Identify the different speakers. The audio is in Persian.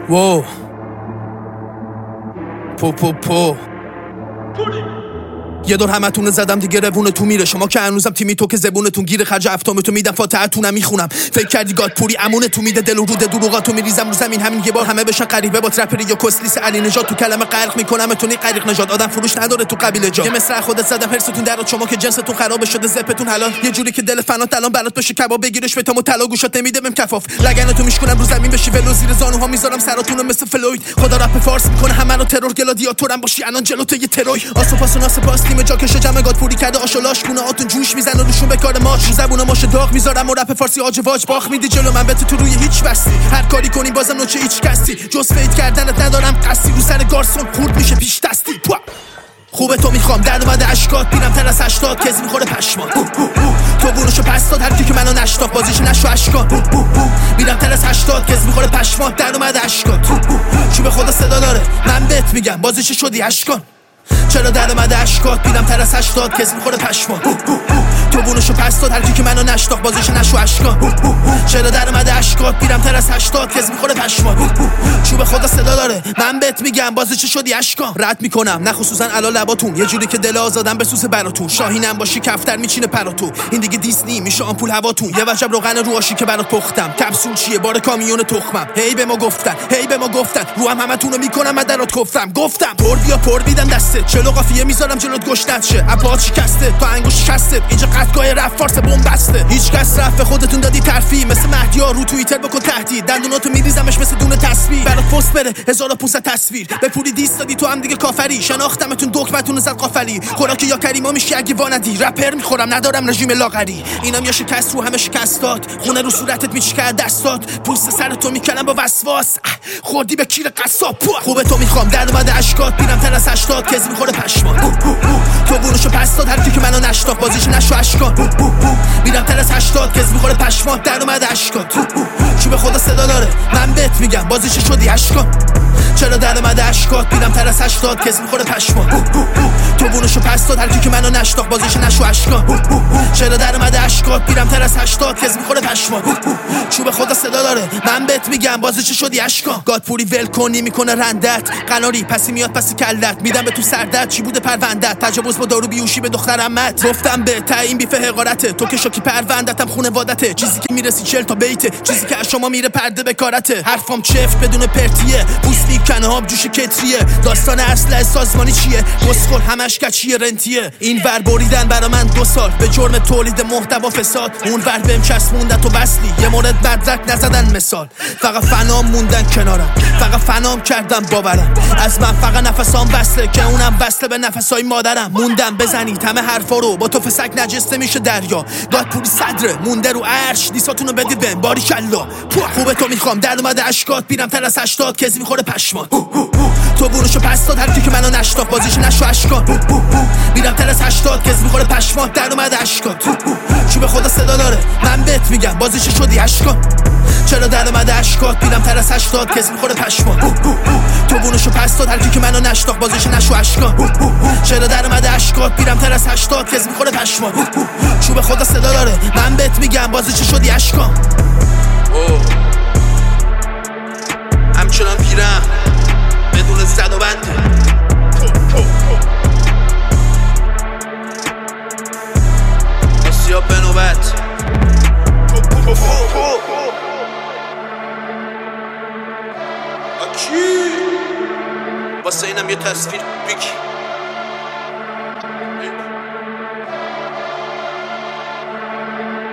Speaker 1: Whoa. Po. یه دور همتون زدم دیگه روونه تو میره. شما که هنوزم تیمی تو که زبونتون گیره. خرج افتامتون میدم فاتحتونم میخونم. فکر کردی گاد پوری امونه تو میده. دل و رود دروغاتو میریزم رو زمین. همین یه بار همه بشن غریبه با ترپری یا کسلیس علی نژاد. تو کلمه غرق میکنم تونی غریق نژاد. آدم فروش نداره تو قبیله جا. یه مصرع خودت زدم هرستون درات. شما که جنستون خراب شده زپتون حلال. یه جوری که دل فنات الان برات بشه کباب. بگیرش به تامو طلا گوشات نمیده بهم کفاف. لگنتو میشکنم رو زمین بشی ولو. زیر زانوها میذارم سراتونو مثل فلوید. خدا رپ فارس میکنه همه رو ترور گلادیاتورم باشی الان جلوت یه تروی. آسوپاسوناس پاس تیم جاکش جمع پوری کرده آشولاش گونه آتون جوش میزنه روشون به کار ماچ. رو زبون ماشه داغ میذارم و رپ فارسی آج واج باخ میدی جلو من بهت تو روی هیچ بستی. هر کاری کنی بازم نوچه هیچ کسی جز فید کردنت ندارم قصی. رو سر گارسون خورد میشه پیش دستی. خوبه تو میخوام درد اومده اشکات. بیرم تر از 80 کسی میخوره پشمات. تو بونوشو پس داد هر کی که منو نشناخت بازیش نشو اشکان. بیرم تر از 80 کسی میخوره پشمات. درد اومده اشکات. چوب به خدا صدا داره من بهت میگم بازیش شدی اشکان. چرا در اومده اشکات. بیرم تر از 80 کسی میخوره پشمات. تو بونوشو پس داد هر کی که منو نشناخت بازیش نشو اشکان. چرا در اومده اشکات. بیرم تر از 80 کسی میخوره پشمات. چوب خدا صدا داره من بهت میگم بازیش شدی اشکان. رد میکنم نه خصوصا علا لباتون. یه جوری که دل آزادم بسوسه براتون. شاهینم باشی کفتر میچینه پراتو. این دیگه دیسنی میشه آمپول هواتون. یه وجب روغن رو آشی که برات پختم. کپسول چیه بار کامیون تخمم. هی به ما گفتن رو هم همتونو میکنم من درات گفتم پر میدم دسته. چلو قافیه میذارم جلوت گشتت شه. عباد شکسته تا انگوش شکسته. اینجا قطعگاه رپ فارس بمبسته. هیچ کس رفت خودتون دادی ترفیع. مثل مهدیا رو توییتر بکن تهدید. دندوناتو میریزمش مثل دونه تسبیح. برات پست بره 1500 تصویر. به پولی دیست دادی تو هم دیگه کافری. شناختمتون دکمتون زد قافلی. خوراکی یا کریما میشی اگه واندی. رپر میخورم ندارم رژیم لاغری. اینم یا شکست رو همه شکستات. خونه رو صورتت میچکه دستات. پوست سرتو میکنم با وسواس. خوردی به کیر قصاب. خوبه تو میخوام درد اومده اشکات. بیرم تر از 80 کسی میخوره پشمات. تو بونوشو پس داد هر کی که منو نشناخت بازیش نشو اشکان. بیرم تر از 80 کسی میخوره پشمات. درد اومده اشکات. چوب خدا صدا داره من بهت میگم بازیش شدی اشکان. چرا در اومده اشکات. بیرم تر از 80 کسی میخوره پشمات. تو بونوشو پس داد هر کی که منو نشناخت بازیش نشو اشکان. چرا در اومده اشکات. بیرم تر از 80 کسی میخوره پشمات. چوب خدا صدا داره من بهت میگم بازیش شدی اشکان. گاد پوری ول کنی میکنه رندت. قناری پسی میاد پسی کلت. میدم به تو سردت چی بوده پروندت. تجاوز با دارو بیوشی به دخترمت. گفتم به تعیین بیف حقارته. تو که شوکی پروندتم خونوادته. چیزی که میرسی 40 تا بیته. چیزی که از شما میره پرده به کارته. حرفام چفت بدون پرتیه. پوست میکنه آب جوش کتریه. داستان اصل سازمانی چیه. مسخل همش کچیه رنتیه. این ور بریدن برا من 2 سال به جرم تولید محتوا فساد. اون ور بهم چسبوندن تو بسلی. یه مورد بدرک نزدن مثال. فقط فنام موندن کنارم. فقط فنام کردم باورم. از من فقط نفسام وصله که اونم وصله به نفسای مادرم. موندم بزنید همه حرفا رو با تو فسک نجسته میشه دریا. گاد پوری صدره مونده رو عرش. دیساتونو بدید بهم باریکلا. خوبه تو میخوام درد اومده اشکات. بیرم تر از 80 کسی میخوره پشمات. تو بونوشو پس داد هر کی که منو نشناخت بازیش نشو اشکان. بیرم تر از 80 کسی میخوره پشمات. درد اومده اشکات. چوب خدا صدا داره من بهت میگم بازیش شدی اشکان. چرا در اومده اشکات. بیرم تر از 80 کسی میخوره پشمات. تو بونوشو پس داد هر کی که منو نشناخت بازیش نشو اشکان. چرا در اومده اشکات. بیرم تر از 80 کسی میخوره پشمات. چوب خدا صدا داره من بهت میگم بازیش شدی اشکان. همچنان پیرم بدون زد و بنده. آسیا به نوبت. واسه اینم یه تصویر بگی.